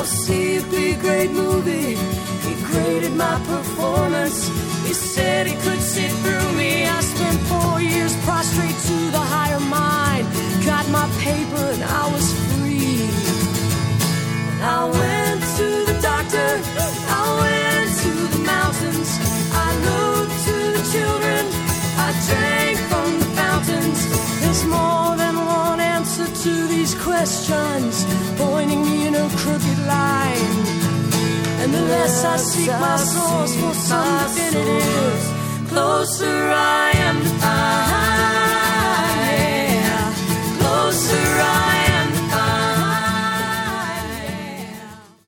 C.P. great movie. He graded my performance. He said he could sit through me. I spent 4 years prostrate to the higher mind. Got my paper and I was free. And I went to the doctor. I went to the mountains. I looked to the children. I drank from the fountains. There's more than one answer to these questions, pointing me in a crooked line. And the less I seek my source for some definitive, closer I am to find.